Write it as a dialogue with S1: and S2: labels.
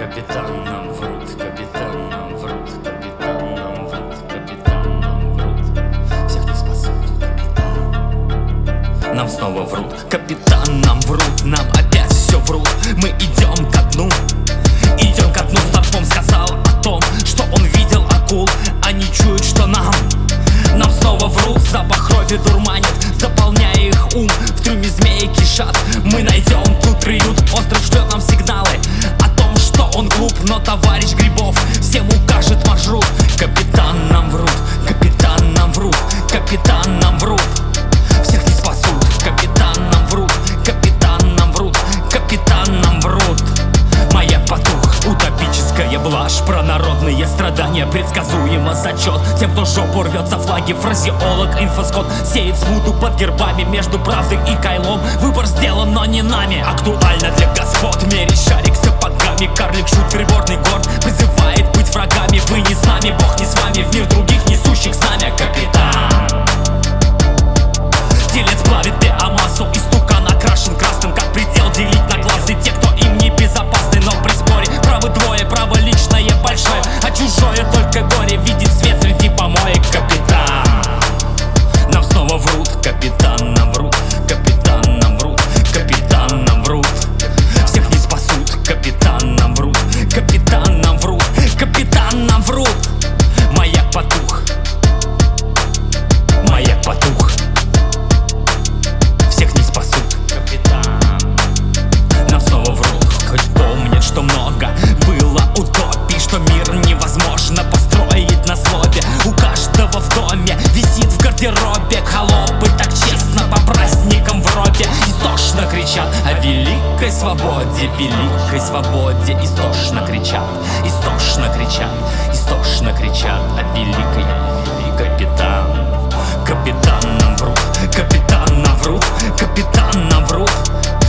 S1: Капитан нам врут, капитан нам врут, капитан нам врут, капитан нам врут. Всех не спасут, капитан. Нам снова врут, капитан нам врут, нам опять все врут. Мы идем ко дну, идем ко дну. Старпом сказал о том, что он видел акул. Они чуют, что нам снова врут. Запах крови дурманит, заполняя их ум. В трюме змеи кишат, мы найдем тут приют. Остров шлет нам сигналы о том, что он глуп, но товарищ Грибов всем укажет маршрут. Капитан нам врут, капитан нам врут, капитан нам врут. Всех не спасут, капитан нам врут, капитан нам врут, капитан нам врут. Маяк потух, утопическая блажь, про народные страдания, предсказуемо зачет тем, кто жопу рвет за флаги. Фразеолог, инфоскот сеет смуту под гербами между правдой и кайлом. Выбор сделан, но не нами. Актуально для господ мерить шарик сапогами. Карлик шут, приборный горд призывает быть врагами. Вы не с нами, Бог не с вами, в мир других несущих знамя. Капитан телец плавит биомассу, истукан окрашен красным, как предел делить на классы. Те, кто им не безопасны, но при споре правы двое, право личное большое, а чужое только горе видит свет среди помоек. Капитан нам снова врут, капитан нам врут, капитан нам врут, капитан нам врут. Всех не спасут, капитан нам врут, капитан нам врут, капитан нам врут. Маяк потух, маяк потух. Всех не спасут, капитан. Нам снова врут, хоть помнят, что много было утопий, что мир невозможно построить на злобе. У каждого в доме висит в гардеробе холопы, так честно по праздникам в робе. Истошно кричат о великой свободе, великой свободе. Истошно кричат, истошно кричат, истошно кричат о великой. Капитан, капитан нам врут, капитан нам врут, капитан нам врут.